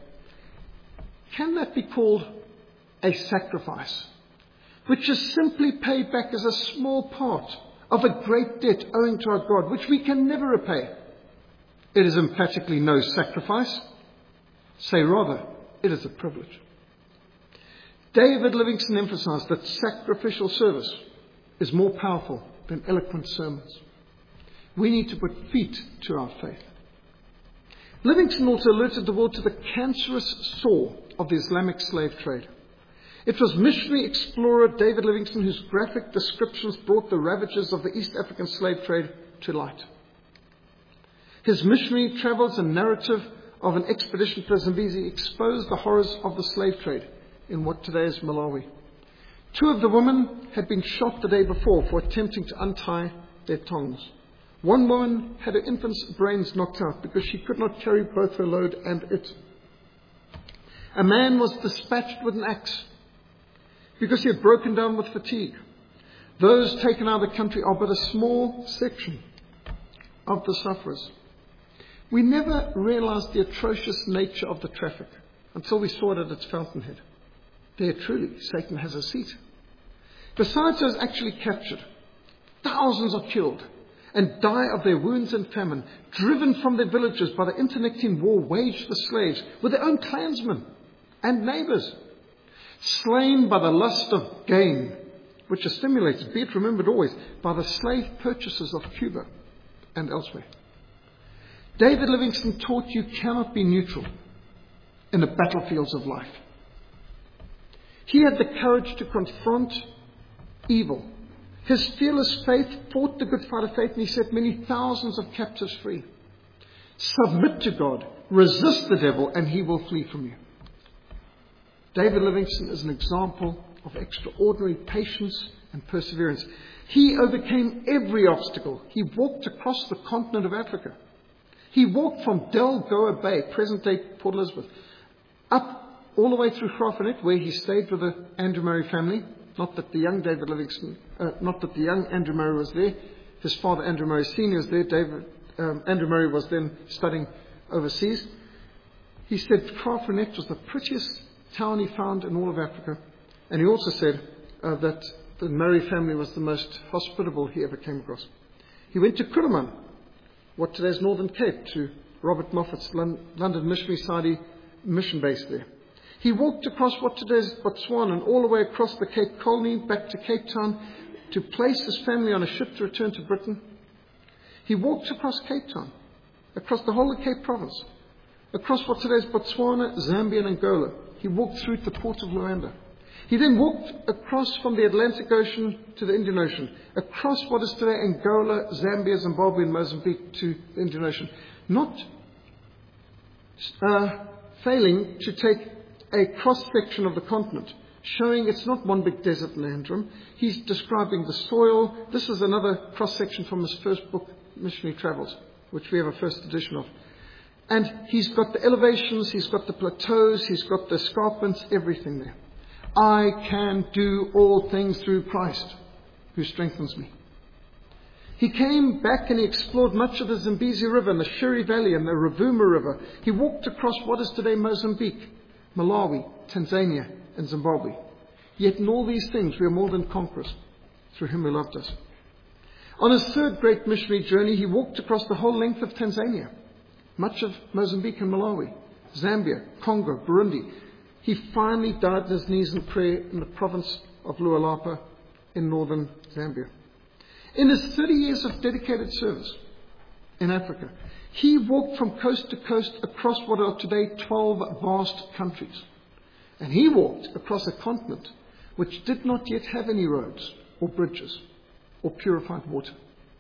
Can that be called a sacrifice, which is simply paid back as a small part of a great debt owing to our God, which we can never repay? It is emphatically no sacrifice. Say rather, it is a privilege. David Livingstone emphasized that sacrificial service is more powerful than eloquent sermons. We need to put feet to our faith. Livingstone also alerted the world to the cancerous sore of the Islamic slave trade. It was missionary explorer David Livingstone whose graphic descriptions brought the ravages of the East African slave trade to light. His missionary travels and narrative of an expedition to Zambezi exposed the horrors of the slave trade in what today is Malawi. Two of the women had been shot the day before for attempting to untie their tongues. One woman had her infant's brains knocked out because she could not carry both her load and it. A man was dispatched with an axe because he had broken down with fatigue. Those taken out of the country are but a small section of the sufferers. We never realized the atrocious nature of the traffic until we saw it at its fountainhead. There truly, Satan has a seat. Besides those actually captured, thousands are killed and die of their wounds and famine, driven from their villages by the internecine war waged for slaves with their own clansmen and neighbours, slain by the lust of gain, which is stimulated, be it remembered always, by the slave purchasers of Cuba and elsewhere. David Livingstone taught you cannot be neutral in the battlefields of life. He had the courage to confront evil. His fearless faith fought the good fight of faith, and he set many thousands of captives free. Submit to God, resist the devil, and he will flee from you. David Livingstone is an example of extraordinary patience and perseverance. He overcame every obstacle. He walked across the continent of Africa. He walked from Delgoa Bay, present-day Port Elizabeth, up all the way through Graaff-Reinet, where he stayed with the Andrew Murray family. Not that the young David Livingstone, uh, not that the young Andrew Murray was there. His father, Andrew Murray Senior, was there. David, um, Andrew Murray was then studying overseas. He said Graaff-Reinet was the prettiest town he found in all of Africa. And he also said uh, that the Murray family was the most hospitable he ever came across. He went to Kuruman, what today is Northern Cape, to Robert Moffat's London Missionary Society mission base there. He walked across what today is Botswana and all the way across the Cape Colony back to Cape Town to place his family on a ship to return to Britain. He walked across Cape Town, across the whole of Cape Province, across what today is Botswana, Zambia and Angola. He walked through to the port of Luanda. He then walked across from the Atlantic Ocean to the Indian Ocean, across what is today Angola, Zambia, Zimbabwe and Mozambique to the Indian Ocean, not uh, failing to take a cross-section of the continent, showing it's not one big desert landrum. He's describing the soil. This is another cross-section from his first book, Missionary Travels, which we have a first edition of. And he's got the elevations, he's got the plateaus, he's got the escarpments, everything there. I can do all things through Christ, who strengthens me. He came back and he explored much of the Zambezi River and the Shiri Valley and the Rovuma River. He walked across what is today Mozambique, Malawi, Tanzania, and Zimbabwe. Yet in all these things we are more than conquerors through him who loved us. On his third great missionary journey, he walked across the whole length of Tanzania, much of Mozambique and Malawi, Zambia, Congo, Burundi. He finally died on his knees in prayer in the province of Lualaba in northern Zambia. In his thirty years of dedicated service in Africa, he walked from coast to coast across what are today twelve vast countries. And he walked across a continent which did not yet have any roads or bridges or purified water.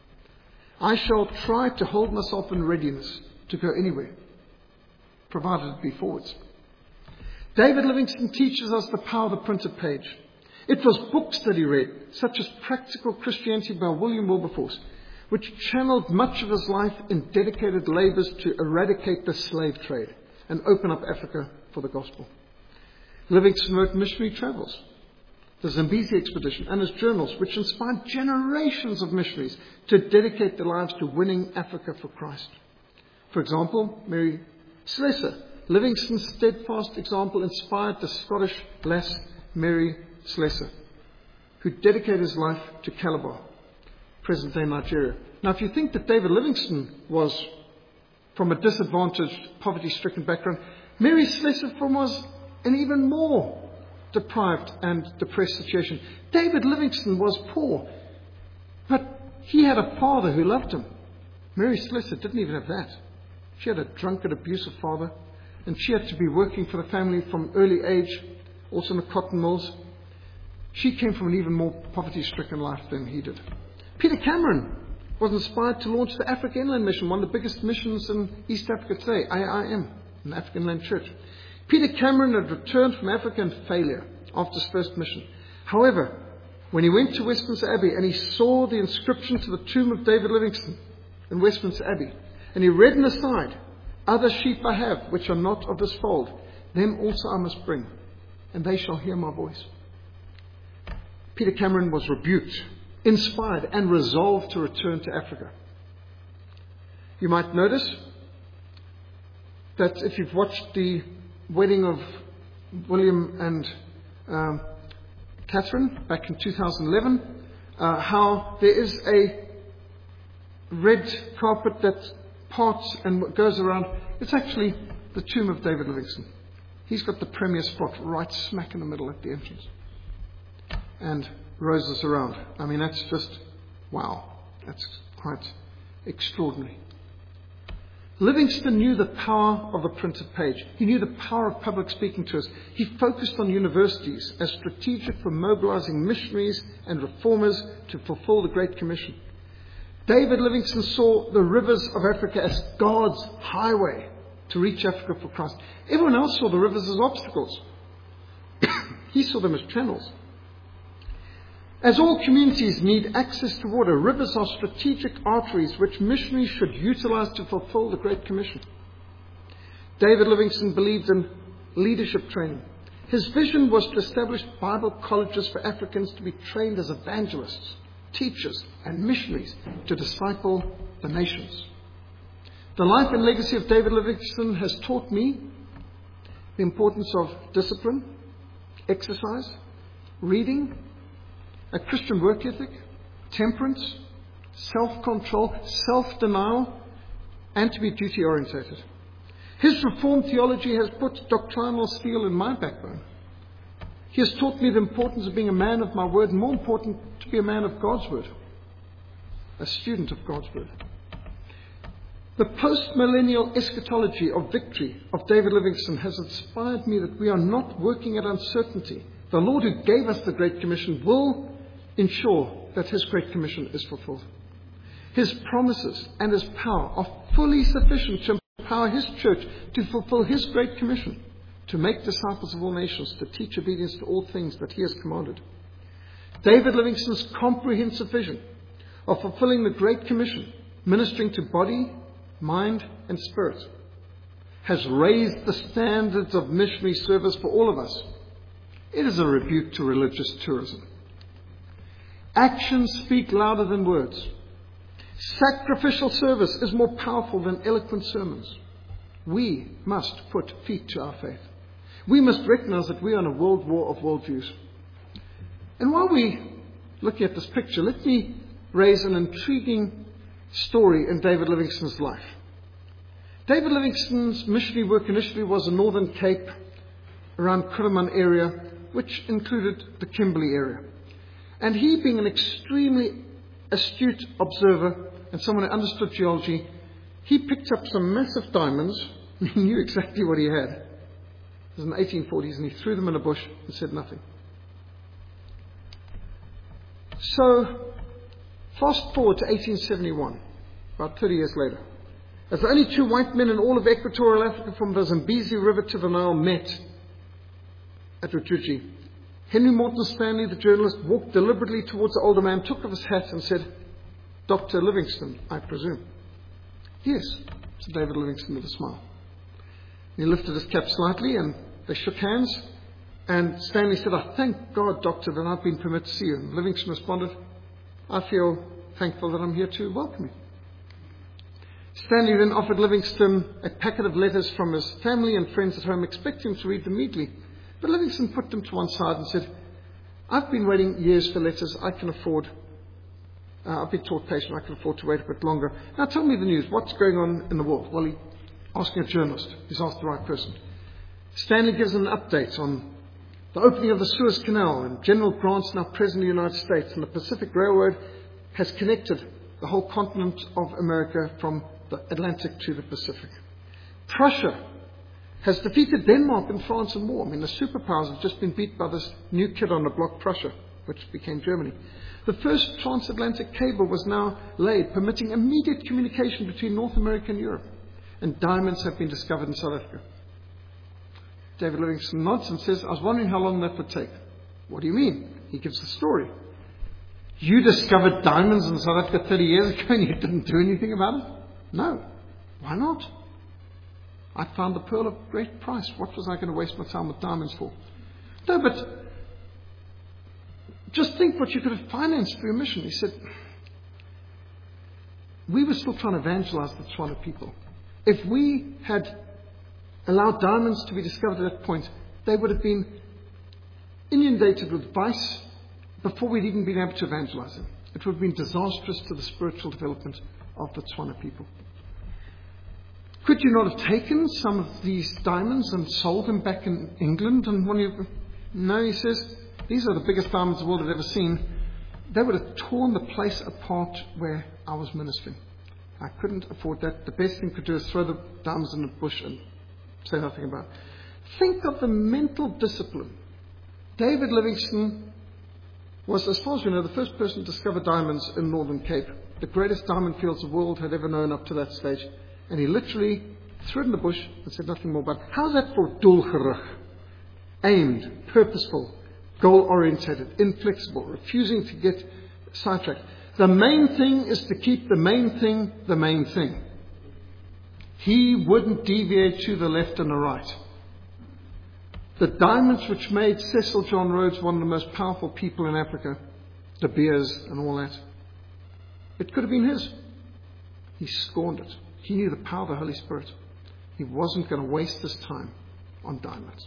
I shall try to hold myself in readiness to go anywhere, provided it be forwards. David Livingstone teaches us the power of the printed page. It was books that he read, such as Practical Christianity by William Wilberforce, which channeled much of his life in dedicated labours to eradicate the slave trade and open up Africa for the gospel. Livingstone wrote Missionary Travels, the Zambezi expedition, and his journals, which inspired generations of missionaries to dedicate their lives to winning Africa for Christ. For example, Mary Slessor, Livingstone's steadfast example, inspired the Scottish lass Mary Slessor, who dedicated his life to Calabar, present-day Nigeria. Now, if you think that David Livingstone was from a disadvantaged, poverty-stricken background, Mary Slessor from was an even more deprived and depressed situation. David Livingstone was poor, but he had a father who loved him. Mary Slessor didn't even have that. She had a drunkard, abusive father, and she had to be working for the family from early age, also in the cotton mills. She came from an even more poverty-stricken life than he did. Peter Cameron was inspired to launch the Africa Inland Mission, one of the biggest missions in East Africa today, A I M, an African Inland Church. Peter Cameron had returned from Africa in failure after his first mission. However, when he went to Westminster Abbey and he saw the inscription to the tomb of David Livingstone in Westminster Abbey, and he read in the side, "Other sheep I have, which are not of this fold, them also I must bring, and they shall hear my voice." Peter Cameron was rebuked, inspired, and resolved to return to Africa. You might notice that if you've watched the wedding of William and um, Catherine back in two thousand eleven, uh, how there is a red carpet that parts and goes around. It's actually the tomb of David Livingstone. He's got the premier spot right smack in the middle at the entrance. And roses around. I mean, that's just, wow. That's quite extraordinary. Livingstone knew the power of the printed page. He knew the power of public speaking to us. He focused on universities as strategic for mobilizing missionaries and reformers to fulfill the Great Commission. David Livingstone saw the rivers of Africa as God's highway to reach Africa for Christ. Everyone else saw the rivers as obstacles. He saw them as channels. As all communities need access to water, rivers are strategic arteries which missionaries should utilize to fulfill the Great Commission. David Livingstone believed in leadership training. His vision was to establish Bible colleges for Africans to be trained as evangelists, teachers, and missionaries to disciple the nations. The life and legacy of David Livingstone has taught me the importance of discipline, exercise, reading, a Christian work ethic, temperance, self-control, self-denial, and to be duty-orientated. His Reformed theology has put doctrinal steel in my backbone. He has taught me the importance of being a man of my word, and more important, to be a man of God's word, a student of God's word. The post-millennial eschatology of victory of David Livingstone has inspired me that we are not working at uncertainty. The Lord who gave us the Great Commission will ensure that His Great Commission is fulfilled. His promises and His power are fully sufficient to empower His church to fulfill His Great Commission, to make disciples of all nations, to teach obedience to all things that He has commanded. David Livingstone's comprehensive vision of fulfilling the Great Commission, ministering to body, mind, and spirit, has raised the standards of missionary service for all of us. It is a rebuke to religious tourism. Actions speak louder than words. Sacrificial service is more powerful than eloquent sermons. We must put feet to our faith. We must recognize that we are in a world war of worldviews. And while we look at this picture, let me raise an intriguing story in David Livingstone's life. David Livingstone's missionary work initially was in Northern Cape, around Kuruman area, which included the Kimberley area. And he, being an extremely astute observer and someone who understood geology, he picked up some massive diamonds. He knew exactly what he had. It was in the eighteen forties, and he threw them in a bush and said nothing. So, fast forward to eighteen seventy-one, about thirty years later. As the only two white men in all of equatorial Africa from the Zambezi River to the Nile met at Rujiji, Henry Morton Stanley, the journalist, walked deliberately towards the older man, took off his hat and said, "Doctor Livingstone, I presume." "Yes," said David Livingstone with a smile. He lifted his cap slightly and they shook hands. And Stanley said, "I thank God, Doctor, that I've been permitted to see you." And Livingstone responded, "I feel thankful that I'm here to welcome you." Stanley then offered Livingstone a packet of letters from his family and friends at home, expecting him to read them immediately. But Livingstone put them to one side and said, "I've been waiting years for letters. I can afford, uh, I've been taught patient. I can afford to wait a bit longer. Now tell me the news. What's going on in the world?" Well, he asking a journalist. He's asked the right person. Stanley gives him an update on the opening of the Suez Canal, and General Grant's now president of the United States, and the Pacific Railroad has connected the whole continent of America from the Atlantic to the Pacific. Prussia has defeated Denmark and France in war. I mean, the superpowers have just been beat by this new kid on the block, Prussia, which became Germany. The first transatlantic cable was now laid, permitting immediate communication between North America and Europe. And diamonds have been discovered in South Africa. David Livingstone nods and says, I was wondering how long that would take. What do you mean? He gives the story. You discovered diamonds in South Africa thirty years ago and you didn't do anything about it? No. Why not? I found the pearl of great price. What was I going to waste my time with diamonds for? No, but just think what you could have financed through a mission. He said, we were still trying to evangelize the Tswana people. If we had allowed diamonds to be discovered at that point, they would have been inundated with vice before we'd even been able to evangelize them. It would have been disastrous to the spiritual development of the Tswana people. Could you not have taken some of these diamonds and sold them back in England? And when you, no, he says, these are the biggest diamonds the world had ever seen. They would have torn the place apart where I was ministering. I couldn't afford that. The best thing to do is throw the diamonds in the bush and say nothing about it. Think of the mental discipline. David Livingstone was, as far as we know, the first person to discover diamonds in Northern Cape. The greatest diamond fields the world had ever known up to that stage. And he literally threw it in the bush and said nothing more about it. How's that for doelgerig? Aimed, purposeful, goal-orientated, inflexible, refusing to get sidetracked. The main thing is to keep the main thing the main thing. He wouldn't deviate to the left and the right. The diamonds which made Cecil John Rhodes one of the most powerful people in Africa, De Beers and all that, it could have been his. He scorned it. He knew the power of the Holy Spirit. He wasn't going to waste his time on diamonds.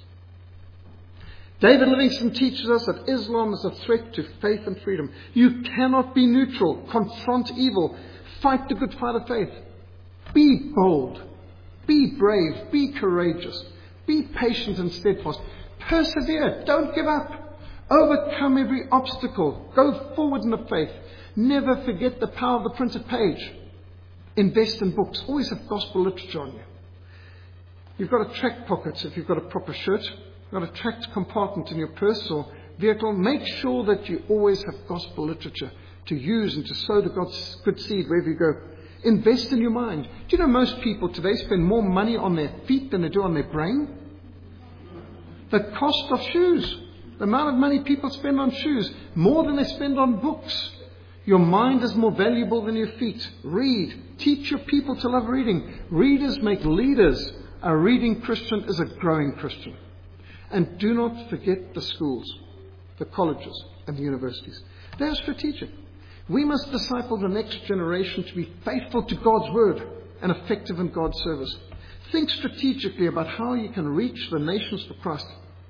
David Livingstone teaches us that Islam is a threat to faith and freedom. You cannot be neutral. Confront evil. Fight the good fight of faith. Be bold. Be brave. Be courageous. Be patient and steadfast. Persevere. Don't give up. Overcome every obstacle. Go forward in the faith. Never forget the power of the printed page. Invest in books. Always have gospel literature on you. You've got a track pocket if you've got a proper shirt. You've got a tracked compartment in your purse or vehicle. Make sure that you always have gospel literature to use and to sow the God's good seed wherever you go. Invest in your mind. Do you know most people today spend more money on their feet than they do on their brain? The cost of shoes. The amount of money people spend on shoes. More than they spend on books. Your mind is more valuable than your feet. Read. Teach your people to love reading. Readers make leaders. A reading Christian is a growing Christian. And do not forget the schools, the colleges, and the universities. They are strategic. We must disciple the next generation to be faithful to God's word and effective in God's service. Think strategically about how you can reach the nations for Christ.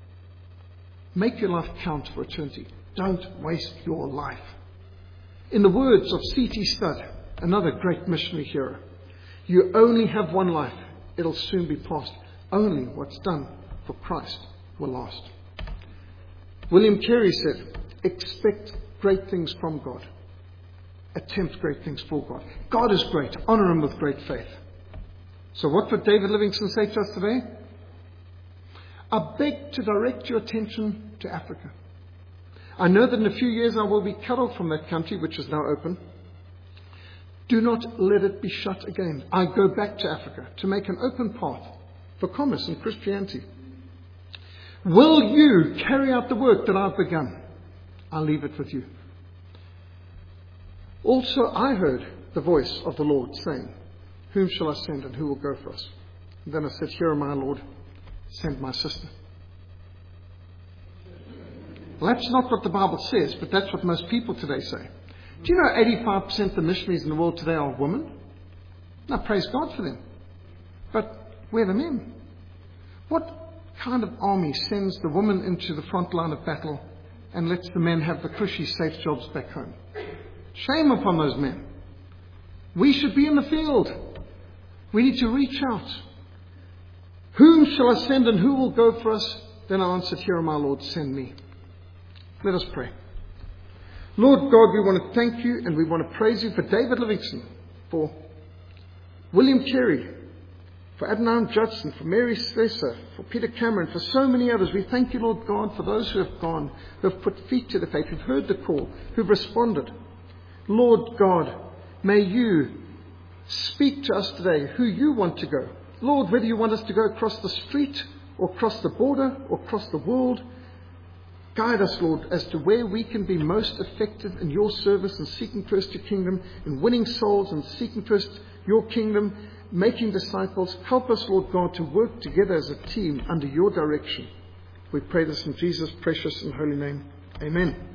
Make your life count for eternity. Don't waste your life. In the words of C T Studd, another great missionary hero, you only have one life. It'll soon be past. Only what's done for Christ will last. William Carey said, expect great things from God. Attempt great things for God. God is great. Honor him with great faith. So what would David Livingstone say to us today? I beg to direct your attention to Africa. I know that in a few years I will be cut off from that country which is now open. Do not let it be shut again. I go back to Africa to make an open path for commerce and Christianity. Will you carry out the work that I've begun? I'll leave it with you. Also I heard the voice of the Lord saying, whom shall I send and who will go for us? And then I said, here am I, Lord, send my sister. Well, that's not what the Bible says, but that's what most people today say. Do you know eighty-five percent of the missionaries in the world today are women? Now, praise God for them. But where are the men? What kind of army sends the woman into the front line of battle and lets the men have the cushy, safe jobs back home? Shame upon those men. We should be in the field. We need to reach out. Whom shall I send and who will go for us? Then I answered, here, my Lord, send me. Let us pray. Lord God, we want to thank you and we want to praise you for David Livingstone, for William Carey, for for Adnan Judson, for Mary Slesser, for Peter Cameron, for so many others. We thank you, Lord God, for those who have gone, who have put feet to the faith, who've heard the call, who've responded. Lord God, may you speak to us today who you want to go. Lord, whether you want us to go across the street or across the border or across the world, guide us, Lord, as to where we can be most effective in your service and seeking first your kingdom, in winning souls and seeking first your kingdom, making disciples. Help us, Lord God, to work together as a team under your direction. We pray this in Jesus' precious and holy name. Amen.